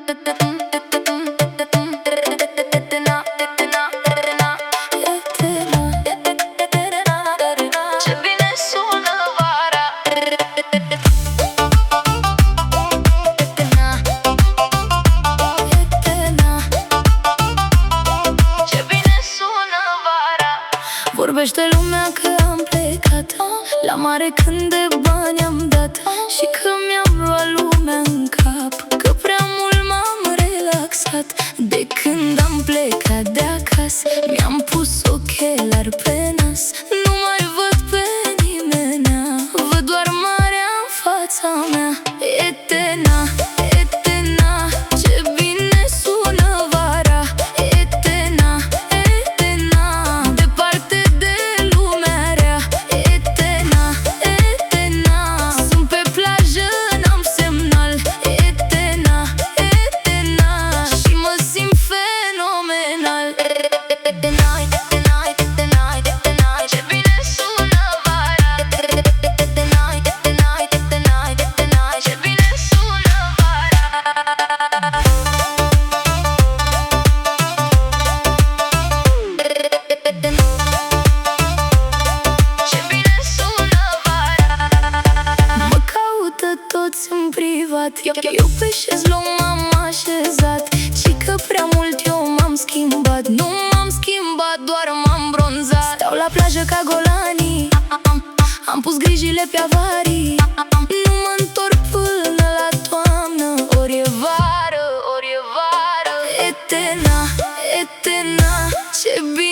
Ce bine sună vara. Ce bine sună vara. Vorbește lumea că am plecat la mare când de bani am dat și că mi-am luat lumea în cap, că prea mult m-am relaxat. De când am plecat de acasă mi-am pus ochelari pe nas, nu mai văd pe nimenea, văd doar marea în fața mea. Etena, Etena, ce bine sună vara. Etena, Etena, departe de lumea rea. Etena, Etena, sunt pe plajă, n-am semnal. Etena, Etena, și mă simt fenomenal. Etena, Etena, Etena, Etena, ce bine sună vara. Etena, Etena, Etena, Etena, ce bine sună vara. Ce bine sună vara. Mă caută toți în privat, eu pe șezlong m-am așezat, și că prea mult eu m-am schimbat. Nu m-am schimbat, doar m-am bronzat. Stau la plajă ca golanii, am pus grijile pe avarii. Nu mă întorc până la toamnă, ori e vară, ori e vară. Etena, Etena, ce bine